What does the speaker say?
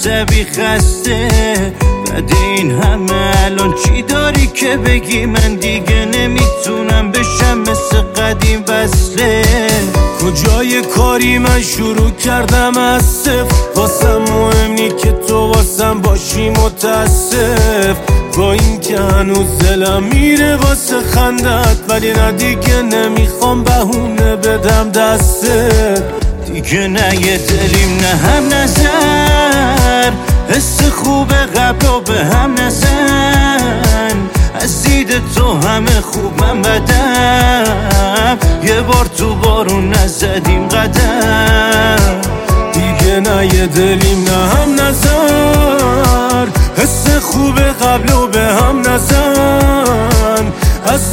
عصبی خسته بعد این همه الان چی داری که بگی؟ من دیگه نمیتونم بشم مثل قدیم وصله. کجای کاری من شروع کردم از صفر، واسم مهم نی که تو واسم باشی متاسف. با این که هنوز دلم میره واسه خندت، ولی نه دیگه نمیخوام بهونه بدم دستت. دیگه نه یه دلیم نه هم نظر، حس خوب قبل و به هم نزن. از دید تو همه خوب من بدم، یه بار تو بارون نزدیم قدم. دیگه نه یه دلیم نه هم نظر، حس خوب قبل و به هم نزن.